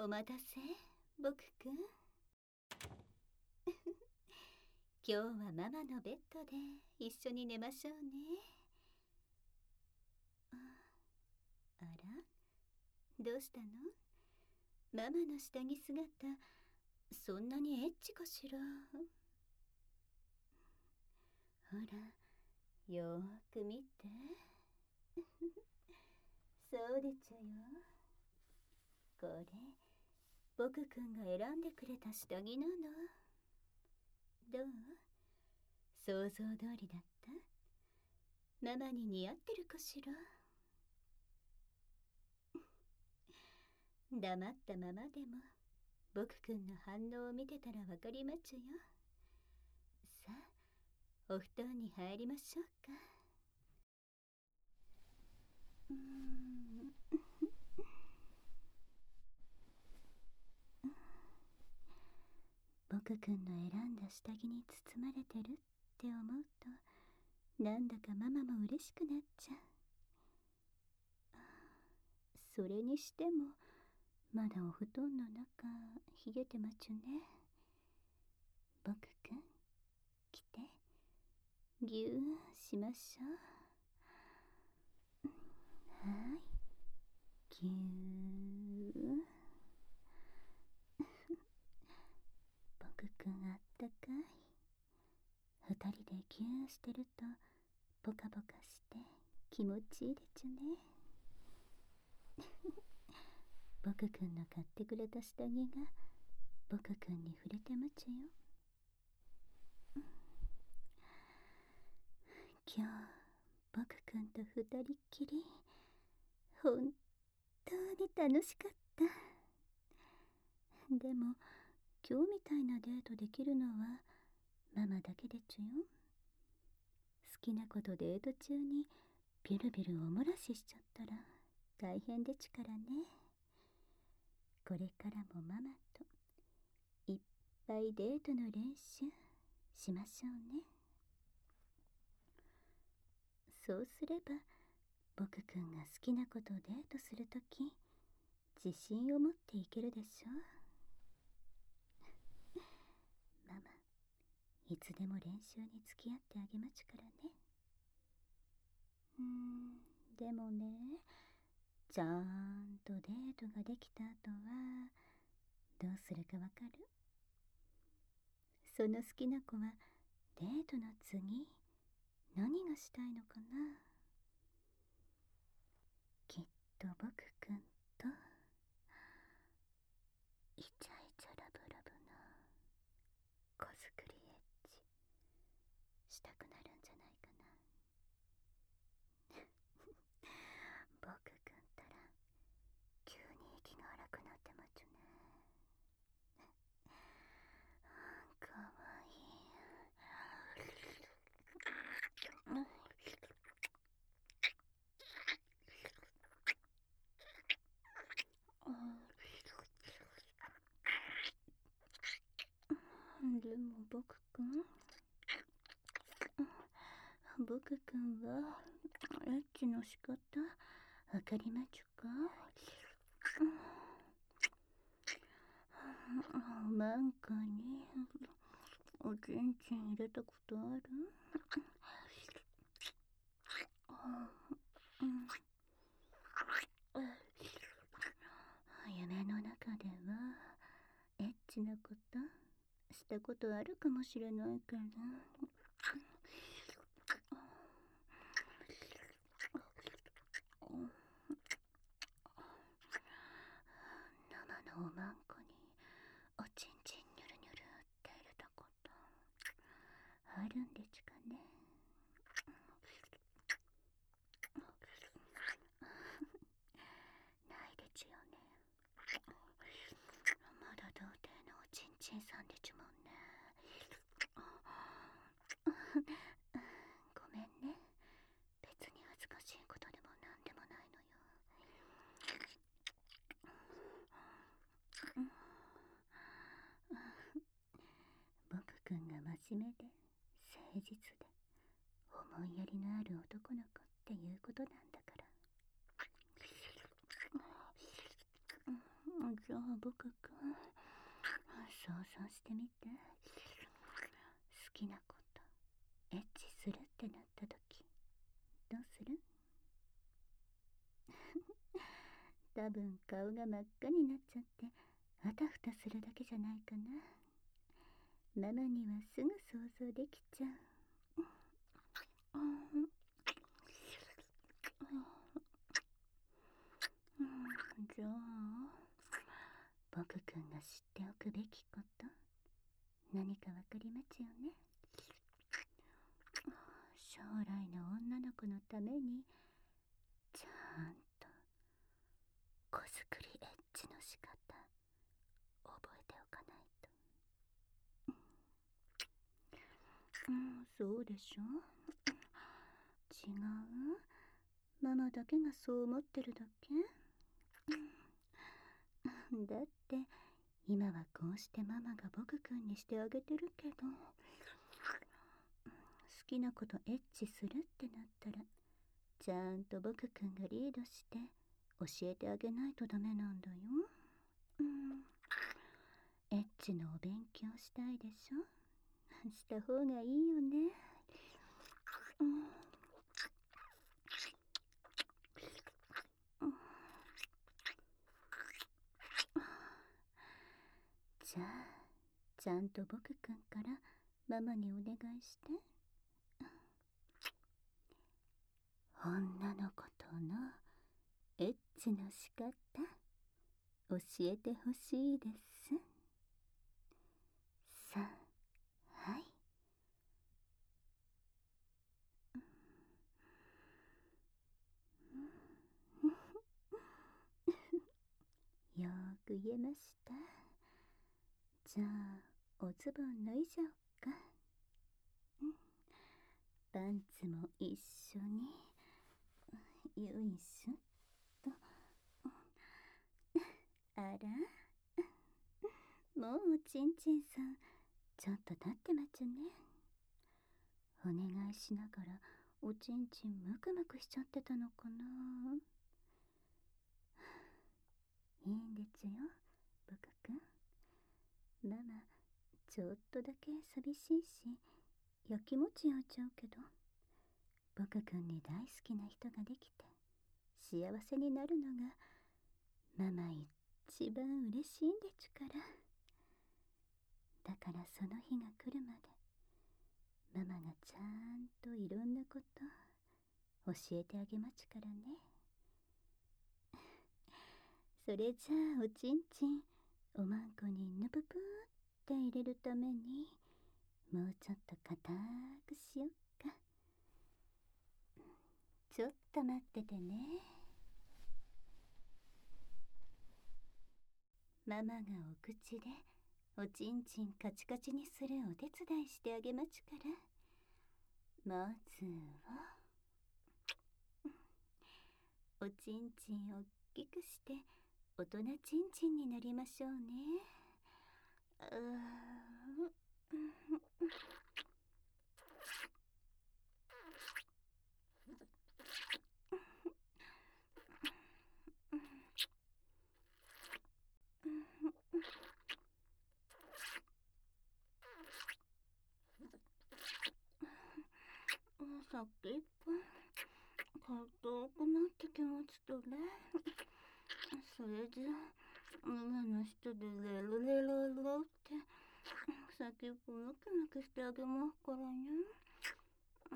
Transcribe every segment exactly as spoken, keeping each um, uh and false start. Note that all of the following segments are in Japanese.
お待たせ、僕くん。今日はママのベッドで一緒に寝ましょうね。あ、あら、どうしたの？ママの下着姿、そんなにエッチかしら？ほら、よーく見て。そうでちゅよ。これ、僕くんが選んでくれた下着なの。どう？想像通りだった？ママに似合ってるかしら？黙ったままでも僕くんの反応を見てたらわかりまちゅよ。さあ、お布団に入りましょうか。うーん僕くんの選んだ下着に包まれてるって思うと、なんだかママも嬉しくなっちゃう。それにしてもまだお布団の中冷えてまちゅね。僕くん、来て、ぎゅーしましょう。はい、ぎゅー。僕くんあったかい。二人でぎゅーしてるとポカポカして気持ちいいでちゅね。僕くんの買ってくれた下着が僕くんに触れてまちゅよ。今日僕くんと二人っきり本当に楽しかった。でも今日みたいなデートできるのはママだけでちゅよ。好きなことデート中にビュルビュルおもらししちゃったら大変でちからね。これからもママといっぱいデートの練習しましょうね。そうすれば僕くんが好きなことをデートするとき自信を持っていけるでしょう。ママ、いつでも練習に付き合ってあげまちゅからね。うーん、でもね、ちゃんとデートができた後はどうするかわかる？その好きな子はデートの次何がしたいのかな？きっと僕くんとイチャイチャラブラブな子作りエッチしたくなるんじゃないかな。僕くんったら急に息が荒くなってまちゅね。かわいい。でも僕くん僕くんはエッチの仕方わかりまちゅか？マンカにおちんちん入れたことある？夢の中ではエッチなことしたことあるかもしれないけど、生のおまんこにおちんちんニュルニュルって入れたことあるんでちゅかね。ないでちゅよね。まだ童貞のおちんちんさんでちゅもんね。ごめんね、別に恥ずかしいことでもなんでもないのよ。僕くんが真面目で誠実で思いやりのある男の子っていうことなんだから。 じゃあ僕くん、想像してみて。好きな子とエッチするってなった時、どうする？多分顔が真っ赤になっちゃってあたふたするだけじゃないかな。ママにはすぐ想像できちゃう。うん、じゃあ僕くんが知っておくべきこと何かわかりますよね。将来の女の子のためにちゃんと子作りエッチの仕方覚えておかないと。うん、そうでしょ。違う？ママだけがそう思ってるだけ？だって今はこうしてママが僕くんにしてあげてるけど、好きな子とエッチするってなったらちゃんと僕くんがリードして教えてあげないとダメなんだよ。うん、エッチのお勉強したいでしょ。した方がいいよね。うん、じゃあちゃんと僕くんからママにお願いして。女の子とのエッチの仕方教えてほしいです。さあ、はい。よーく言えました。じゃあおズボン脱いじゃおっか。うん、パンツも一緒によいしょっと。あら、もうちんちんさんちょっと立ってまちゅね。お願いしながらおちんちんムクムクしちゃってたのかな。いいんですよ僕くん。ママちょっとだけ寂しいしやきもち焼いちゃうけど、僕くんに大好きな人ができて幸せになるのがママ一番嬉しいんでちゅから。だからその日が来るまでママがちゃんといろんなこと教えてあげまちゅからね。それじゃあおちんちんおまんこにぬぷぷって入れるためにもうちょっと硬くしよっか。ちょっと待っててね。ママがお口でおちんちんカチカチにするお手伝いしてあげまちゅから。まずはおちんちんおっきくして大人ちんちんになりましょうね。うーさっきいっぽん硬くなってきましたね。それじゃママの人でレロレロロって先っぽムキムキしてあげますからね。うん、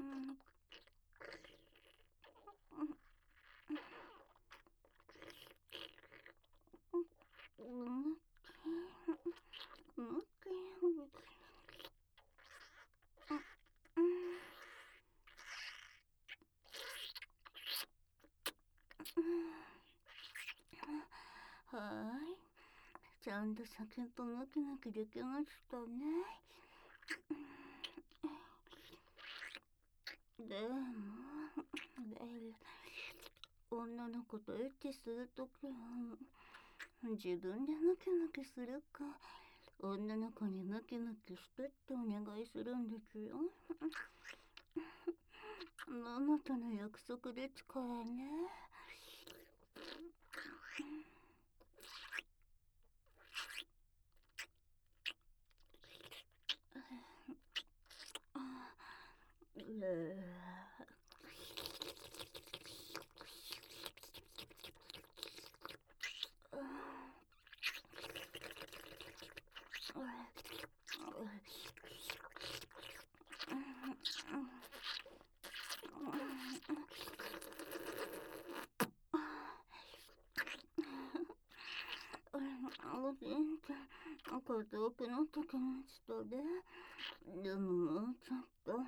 うん、ムキムキ。はーい、ちゃんと先っぽムキムキできましたね。でも女の子とエッチするときは自分でムキムキするか女の子にムキムキしてってお願いするんですよ。ママとの約束ですからね。 全然硬くなった気がしたで。でももうちょっと。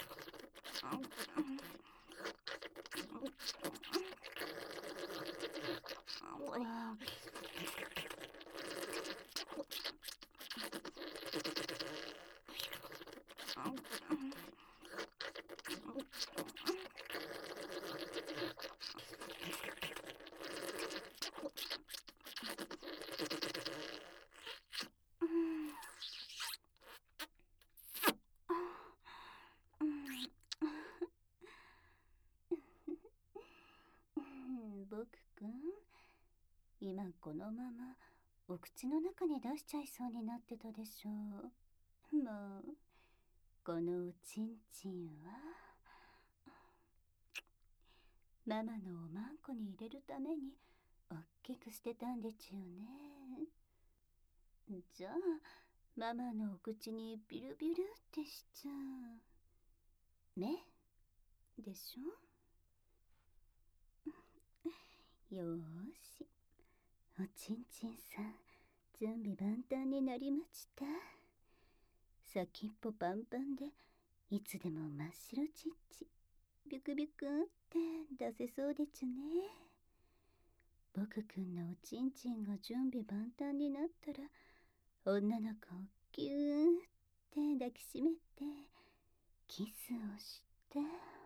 僕くん、今このままお口の中に出しちゃいそうになってたでしょう。もうこのおちんちんはママのおまんこに入れるためにおっきくしてたんでちゅよね。じゃあママのお口にビルビルってしちゃうねでしょ。よーし、おちんちんさん準備万端になりました。先っぽパンパンでいつでも真っ白ちっちビュクビュクって出せそうでちゅね。僕くんのおちんちんが準備万端になったら女の子をギューって抱きしめてキスをして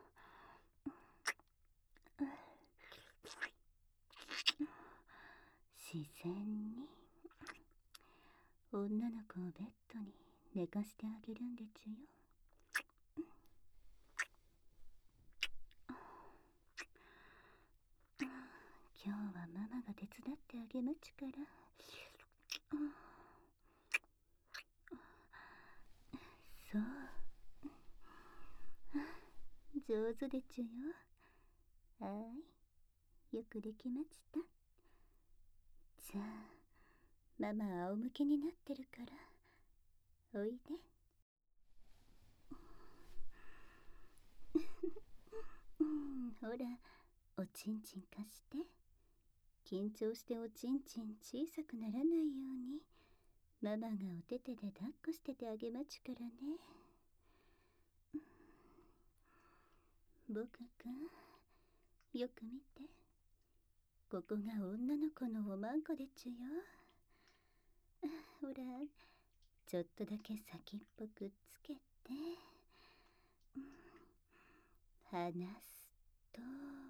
自然に女の子をベッドに寝かしてあげるんでちゅよ。今日はママが手伝ってあげまちから。そう、上手でちゅよ。はい、よくできました。じゃあママ仰向けになってるからおいで。ほら、おちんちん貸して。緊張しておちんちん小さくならないようにママがお手手で抱っこしててあげまちからね。僕くん、よく見て。ここが女の子のおまんこでちゅよ。ほら、ちょっとだけ先っぽくっつけて離すと、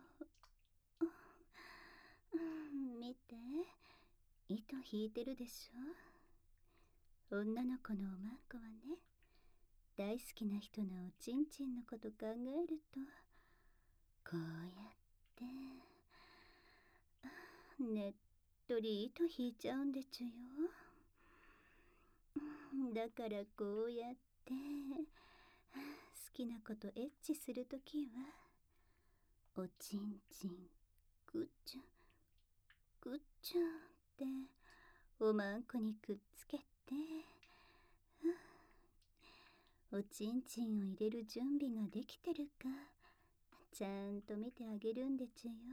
見て、糸引いてるでしょ。女の子のおまんこはね、大好きな人のおちんちんのこと考えるとこうやってねっとり糸引いちゃうんでちゅよ。だからこうやって好きなことエッチするときはおちんちんくっちゅくっちゅっておまんこにくっつけておちんちんを入れる準備ができてるかちゃんと見てあげるんでちゅよ。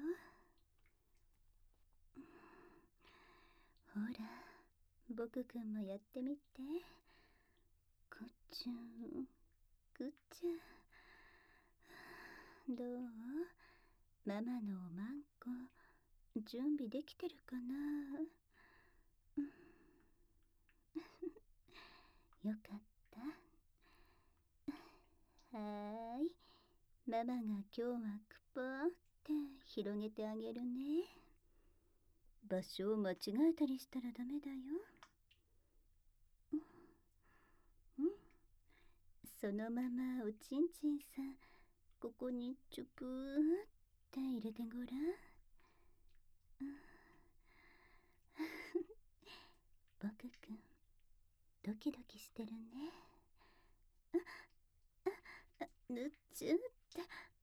ほら、僕くんもやってみて。くっちゅくっちゅ。どう？ママのおまんこ準備できてるかな。よかった。はーい、ママが今日はクポーって広げてあげるね。場所を間違えたりしたらダメだよ。うん、そのままおちんちんさんここにチュプーって入れてごらん。僕くんドキドキしてるね。あ、あ、ぬっチューって、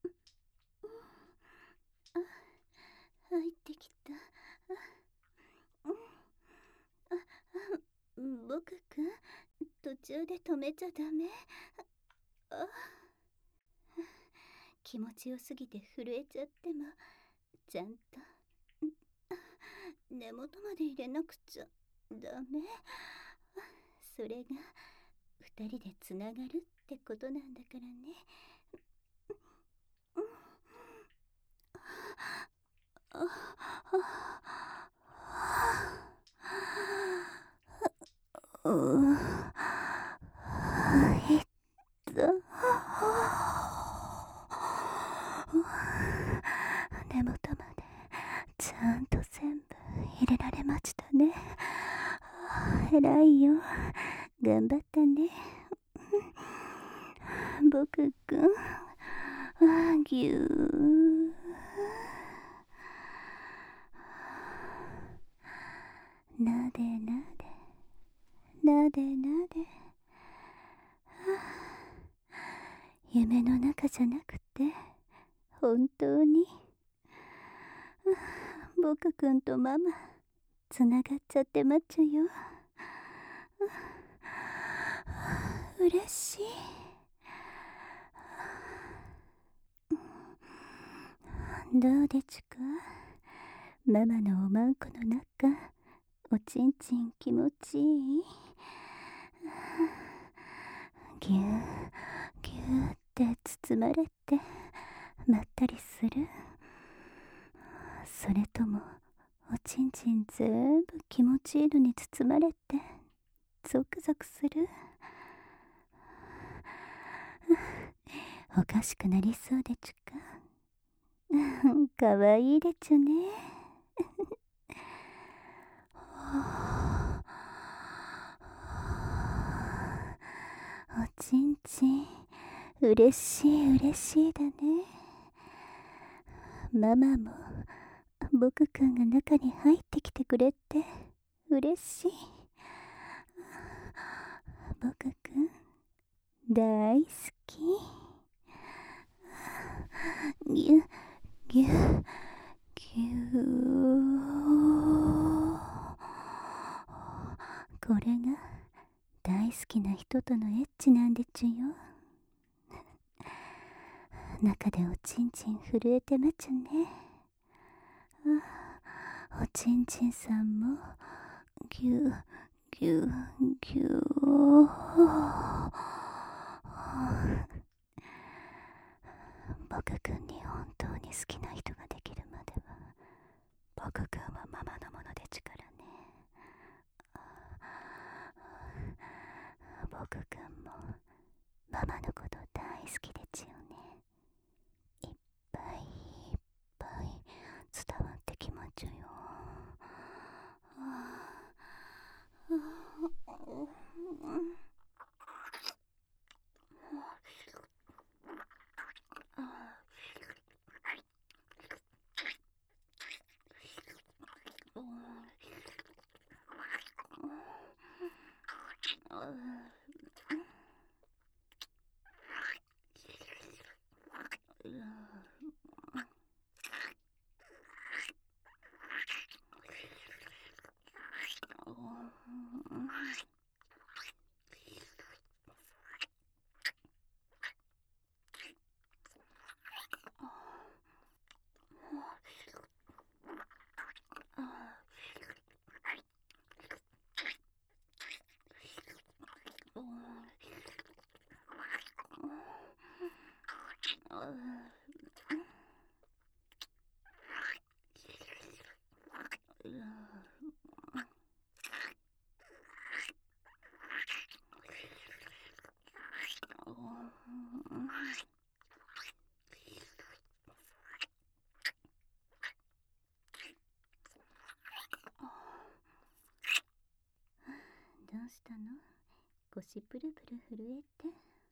あ、入ってきた。あ、あ、あ、僕くん、途中で止めちゃダメ。あ、気持ちよすぎて震えちゃっても、ちゃんと根元まで入れなくちゃダメ。それが二人でつながるってことなんだからね。ううえっと根元までちゃんと全部入れられましたね。偉いよ、頑張ったね僕くん。あ、ぎゅー。なでなでなでなで。夢の中じゃなくて本当に僕くんとママつながっちゃってまっちゃよ。嬉しい。どうでちゅか、ママのおまんこの中、おちんちん気持ちいい？ぎゅーぎゅーって包まれてまったりする？それともおちんちん全部気持ちいいのに包まれてゾクゾクする？おかしくなりそうでちゅか。かわいいでちゅね。おちんちん嬉しい嬉しいだね。ママも僕くんが中に入ってきてくれて嬉しい。僕くん大好き。ぎゅぎゅぎゅー。これが大好きな人とのエッチなんでちゅよ。中でおちんちん震えてまちゅね。あ、おちんちんさんもぎゅぎゅぎゅ僕くんに本当に好きな人ができるまでは僕くんはママのものでちからね。僕くんもママのこと大好きでちよね。いっぱいいっぱい伝わってきまちゅよ。どうしたの？腰プルプル震えて。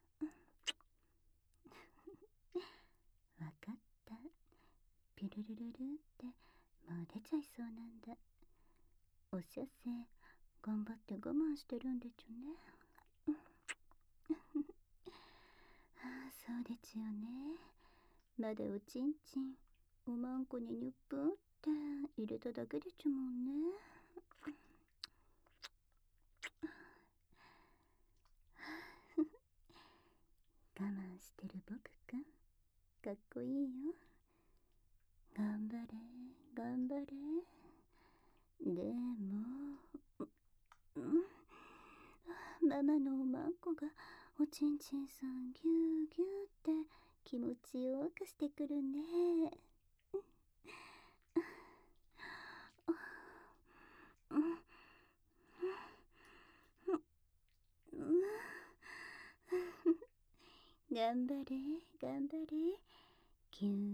わかった。ピルルルルってもう出ちゃいそうなんだ。おしゃせ頑張って我慢してるんでちゅね。ああ、そうでちよね。まだおちんちんおまんこにニュップンって入れただけでちゅもんね。我慢してる僕くんかっこいいよ。頑張れ頑張れ。でも、うん、ママのおまんこがおちんちんさんぎゅうぎゅうって気持ちよくしてくるね。頑張れ頑張れ。ぎゅー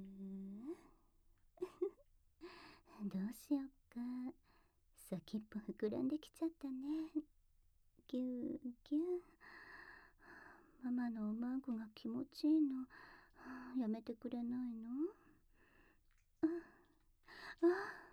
どうしよっか。先っぽ膨らんできちゃったね。ぎゅーぎゅー。ママのおまんこが気持ちいいのやめてくれないの？ああ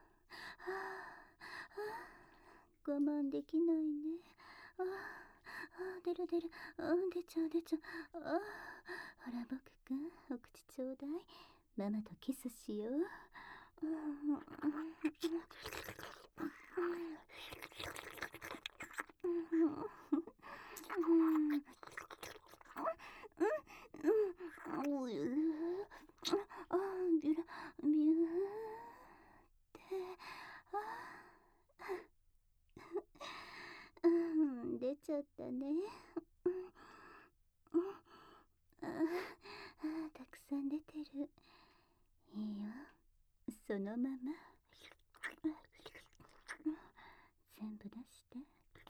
あ、我慢できないね。ああ、出る出る、あ出ちゃう出ちゃう。あほら僕くん、お口ちょうだい。ママとキスしよう。あビュラビューってあうん出ちゃったね。あたくさん出てる。いいよそのまま全部出して。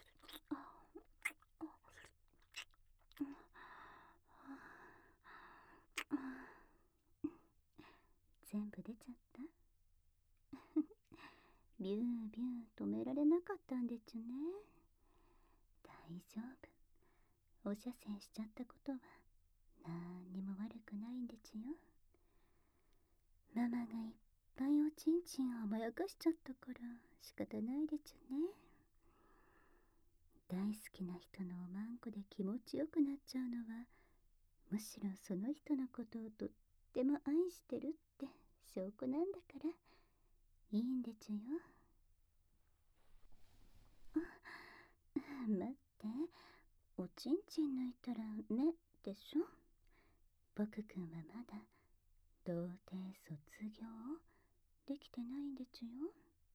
全部出ちゃった。ビュービュー止められなかったんでちゅね。大丈夫。お射精しちゃったことはなんにも悪くないんでちゅよ。ママがいっぱいおちんちんを甘やかしちゃったから仕方ないでちゅね。大好きな人のおまんこで気持ちよくなっちゃうのはむしろその人のことをとっても愛してるって証拠なんだからいいんでちゅよ。待って、おちんちん抜いたら目でしょ。僕くんはまだ童貞卒業できてないんでちゅよ。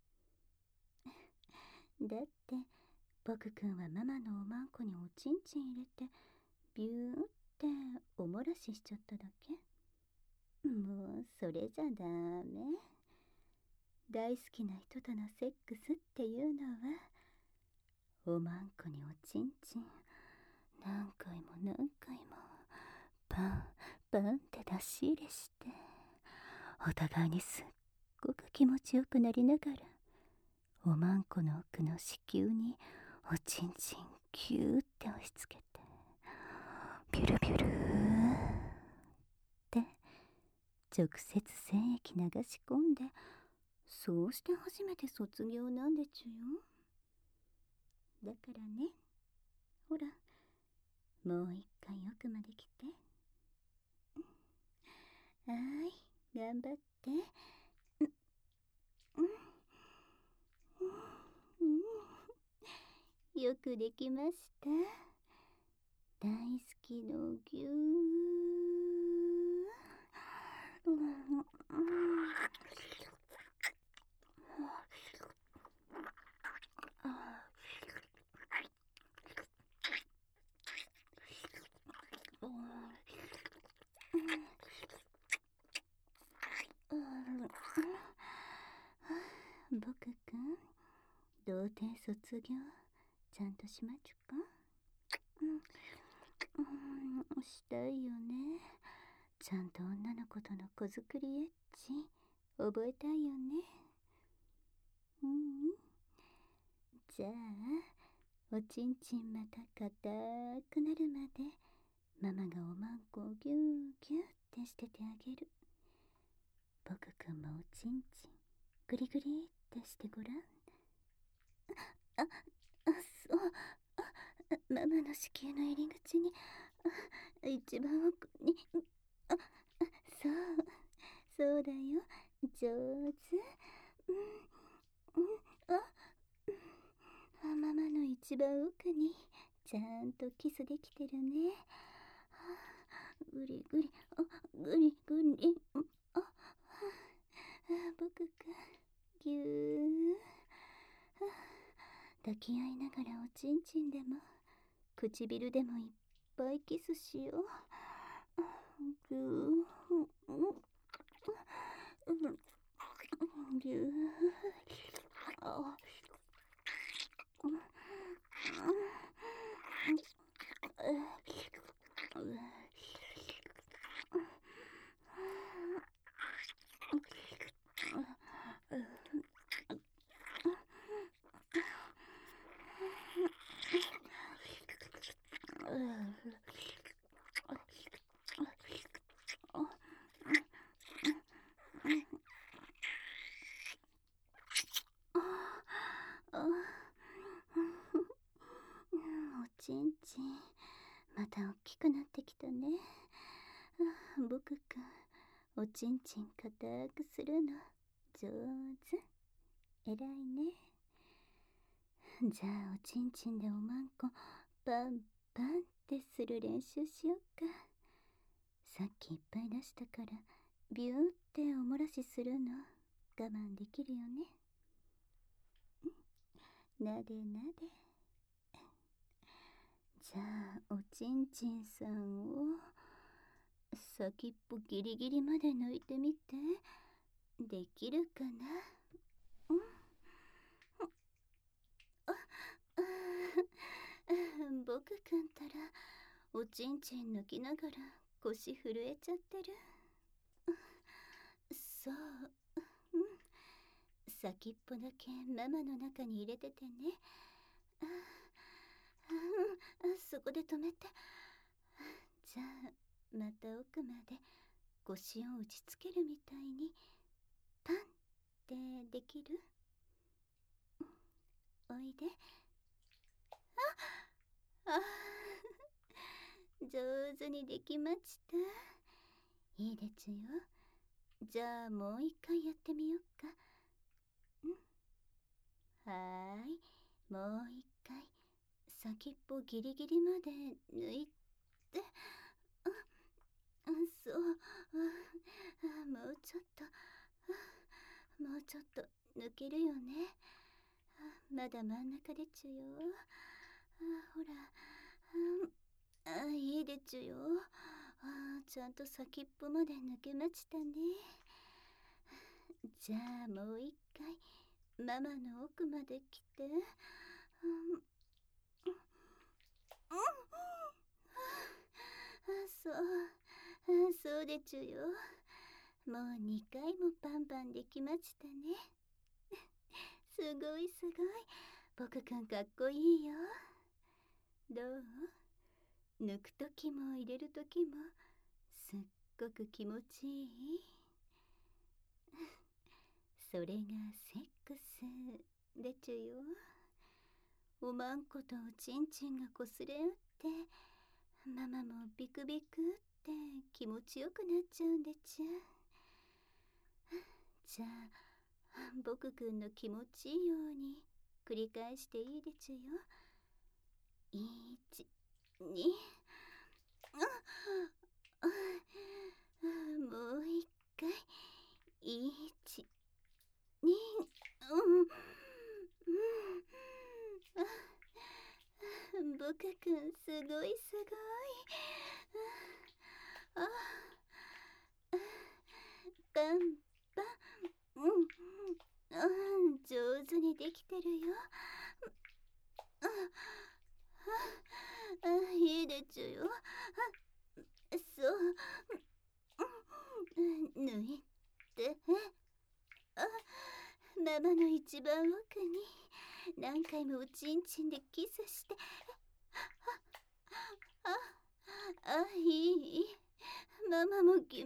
だって僕くんはママのおまんこにおちんちん入れてビューっておもらししちゃっただけ。もうそれじゃダメ。大好きな人とのセックスっていうのはおまんこにおちんちん何回も何回もパンパンって出し入れしてお互いにすっごく気持ちよくなりながらおまんこの奥の子宮におちんちんギューって押し付けてビュルビュルーって直接精液流し込んで、そうして初めて卒業なんでちゅよ。だからね、ほらもう一回奥まで来て。はーい頑張って。うんうんうん、よくできました。大好きのぎゅー、うんうん僕くん童貞卒業ちゃんとしまちゅか。うん、うん、したいよね。ちゃんと女の子との子作りエッチ覚えたいよね。うん、じゃあおちんちんまた硬くなるまでママがおまんこをギューギューってしててあげる。僕くんもおちんちんグリグリってしてごらん。あ、あ、そう、あ、ママの子宮の入り口に一番奥に。あ、そうそうだよ、上手。うんうん、あ、うん、ママの一番奥にちゃんとキスできてるね。ぐりぐり、あ、ぐりぐり、うん、あ、僕くん、ぎゅー、抱き合いながらおちんちんでも唇でもいっぱいキスしよう。ぎゅー、うん、ぎゅー、あ、うん、おちんちんまた大きくなってきたね。僕くん、おちんちん固くするの上手。えらいね。じゃあおちんちんでおまんこパンパンってする練習しよっか。さっきいっぱい出したからビューっておもらしするの我慢できるよね。なでなで。じゃあおちんちんさんを先っぽギリギリまで抜いてみて。できるかな。うん、あ、あ、僕くんたらおちんちん抜きながら腰震えちゃってる。そう、うん、先っぽだけママの中に入れててね。あ、うん、そこで止めて。じゃあまた奥まで腰を打ちつけるみたいにパンってできる？おいで。ああ上手にできました。いいでちゅよ。じゃあもう一回やってみよっか。うん、はーい、もう一回先っぽギリギリまで抜いて。あ、そう、あ、もうちょっと、もうちょっと抜けるよね。まだ真ん中でちゅよ。あ、ほら、あ、いいでちゅよ。あ、ちゃんと先っぽまで抜けましたね。じゃあもう一回ママの奥まで来て。うん、うん、そう、そうでちゅよ。もうにかいもパンパンできましたね。すごいすごい。僕くんかっこいいよ。どう？抜くときも入れるときもすっごく気持ちいい。それがセックスでちゅよ。おまんことおちんちんがこすれ合ってママもビクビクって気持ちよくなっちゃうんでちゅ。じゃあ僕くんの気持ちいいように繰り返していいでちゅよ。いち、に、あ、もう一回。いち、に、うん、うん、あ、僕くんすごいすごい。あ、あ、パンパン、うん、うん、上手にできてるよ。あ、あ、あ、いいでちゅよ。あ、そう、うん、抜いて。あ、ママの一番奥に何回もおちんちんでキスして。あ、あ、いい、ママも気持ちいい。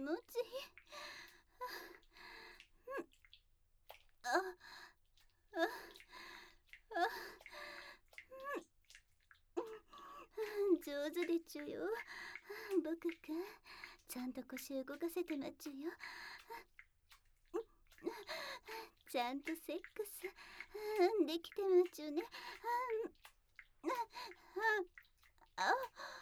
あ、あ、あ、上手でちゅよ。僕くん、ちゃんと腰動かせてまちゅよ。ちゃんとセックスできてまちゅね。ああ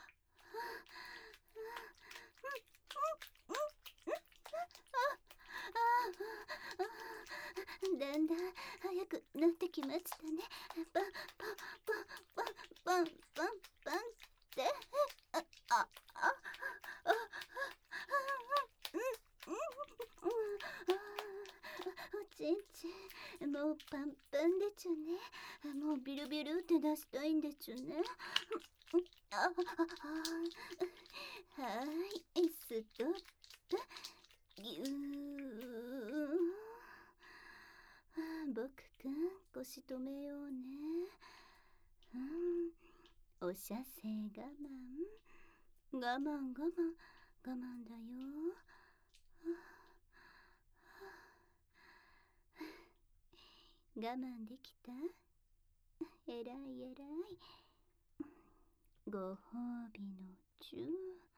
だんだん早くなってきましたね。パンパンパンパンパンパンパンってああああおちんちんもうパンパンでちゅね。もうビルビルって出したいんでちゅね。ああはい、ストップ。ぎゅー。僕くん、腰止めようね。うん、お射精我慢。我慢我慢我慢だよ。我慢できた？えらいえらい。ご褒美のチュー。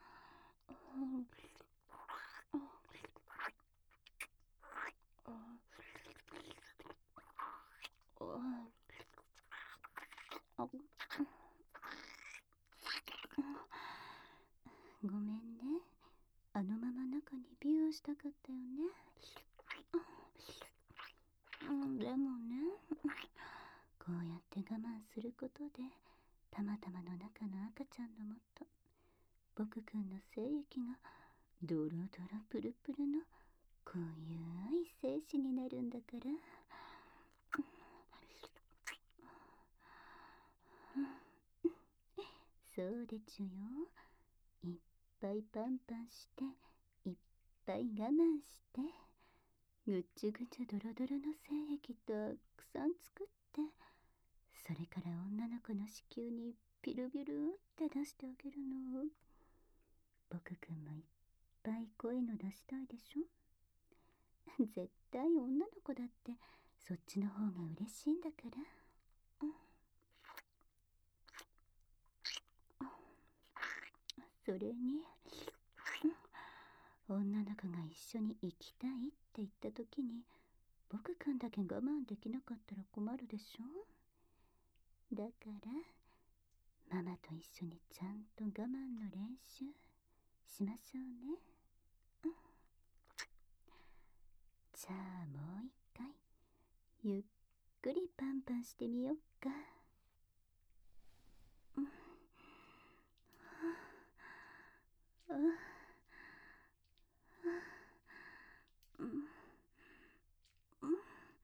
ごめんね。あのまま中にビューしたかったよね。うん、でもね、こうやって我慢することでたまたまの中の赤ちゃんのもと僕くんの精液がドロドロプルプルの濃ゆい精子になるんだから。そうでちゅよ。いっぱいパンパンしていっぱい我慢してぐっちゅぐちゅドロドロの精液たくさん作って、それから女の子の子宮にピルビルって出してあげるの。僕くんもいっぱいこういうの出したいでしょ。絶対女の子だってそっちの方が嬉しいんだから。それに女の子が一緒に行きたいって言った時に僕くんだけ我慢できなかったら困るでしょ。だからママと一緒にちゃんと我慢の練習しましょうね。じゃあもう一回ゆっくりパンパンしてみよっか。うんうんうん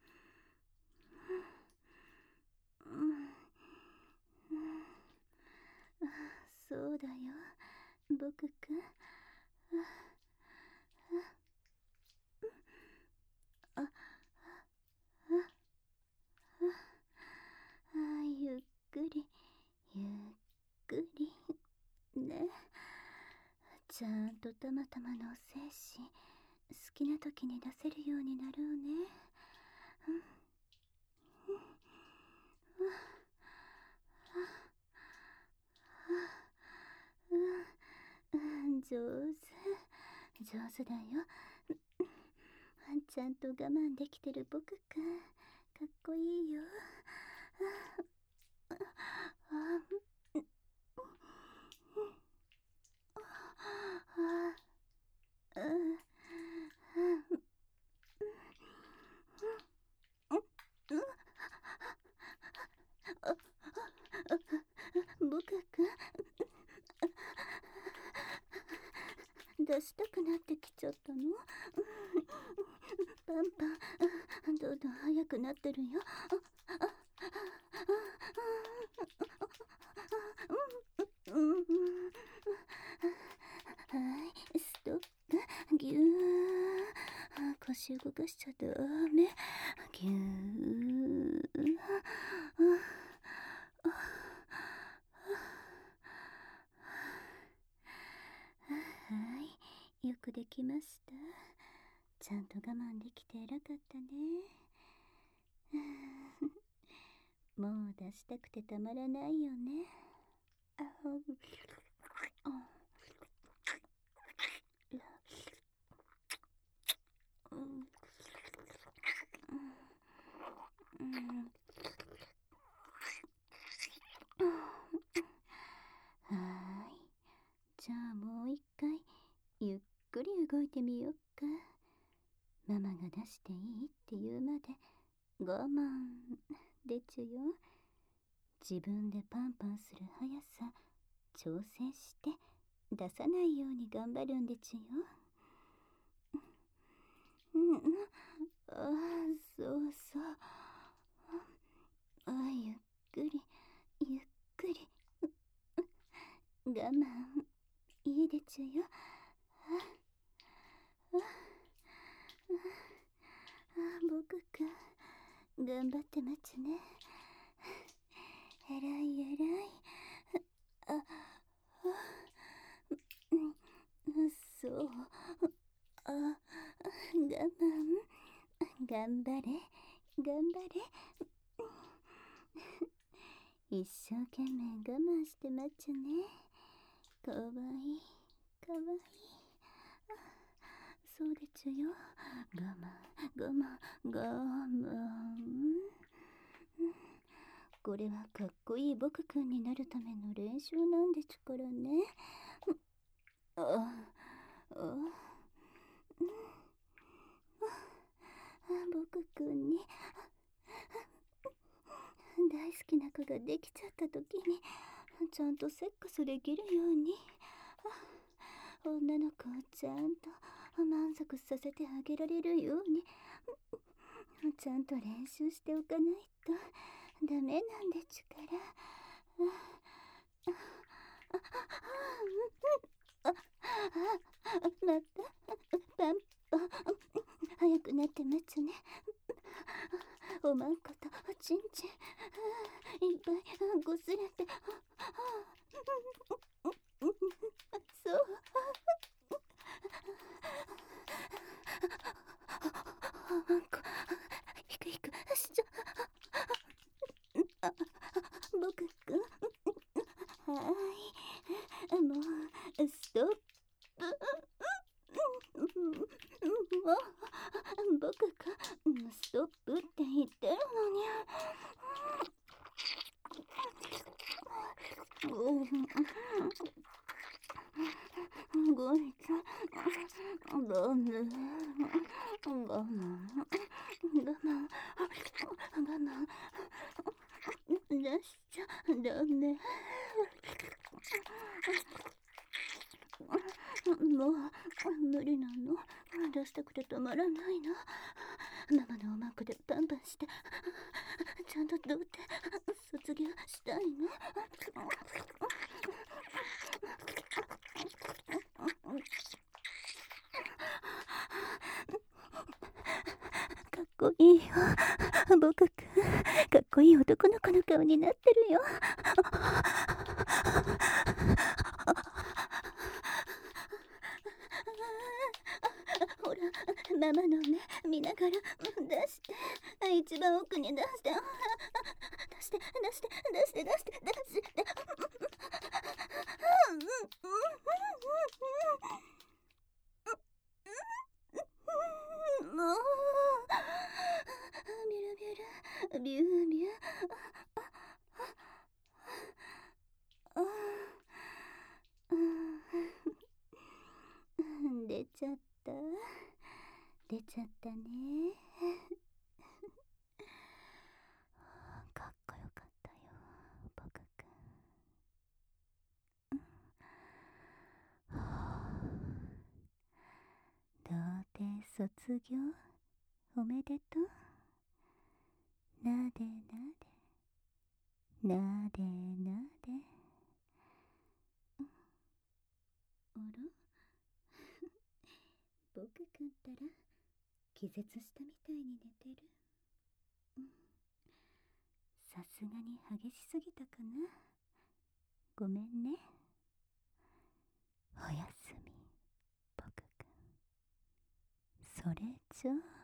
そうだよ、僕くん。あ、あ、あ、ゆっくり、ゆっくり。ね。ちゃんとたまたまの精子、好きな時に出せるようになろうね。うん、上手。上手だよ。ちゃんと我慢できてる僕くん。かっこいいよ。僕くん出したくなってきちゃったの。パンパンどんどん速くなってるよ。はい、ストップ。ぎゅー。腰動かしちゃダメ。ぎゅー。はい、よくできました。ちゃんと我慢できて偉かったね。もう出したくてたまらないよね。あじゃあもう一回ゆっくり動いてみよっか。ママが出していいって言うまで我慢でちゅよ。自分でパンパンする速さ調整して出さないように頑張るんでちゅよ。うん、ああ、そうそう。ああ、ゆっくりゆっくり我慢いいでちゅよ。ああ、ああ、僕くん頑張ってまちゅね。えらいえらい。あ、あ、うん、そう。あ、我慢頑張れ頑張れ。一生懸命我慢してまっちゃね。かわいいかわいい。そうでちゅよ。我慢我慢我慢。これはかっこいい僕くんになるための練習なんでちゅからね。ああ、僕くんに大好きな子ができちゃった時にちゃんとセックスできるように、女の子をちゃんと満足させてあげられるようにちゃんと練習しておかないとダメなんでちゅから。またパンパン早くなってまちゅね。おまんことちんちんいっぱいこすれて、そう、おまんこひくひくしちゃ、あ、僕くんはーい、もうストップ。もう僕がストップって言ってるのに。ごいちゃんダメ。我慢我慢我慢出しちゃダメ。もう無理なの。出したくて止まらないの。ママのおまんこでパンパンしてちゃんとどうって卒業したいの。かっこいいよ僕くん。かっこいい男の子の顔になってるよ。ほらママの目見ながら出して。一番奥に出して出して出して出して出して出して。もうビュルビュルビュービュー。ああ、出ちゃった出ちゃったね。かっこよかったよ僕くん。童貞卒業おめでとう。なでなでなでなで。あら僕くんったら気絶したみたいに寝てる。さすがに激しすぎたかな。ごめんね。おやすみ僕くん。それじゃあ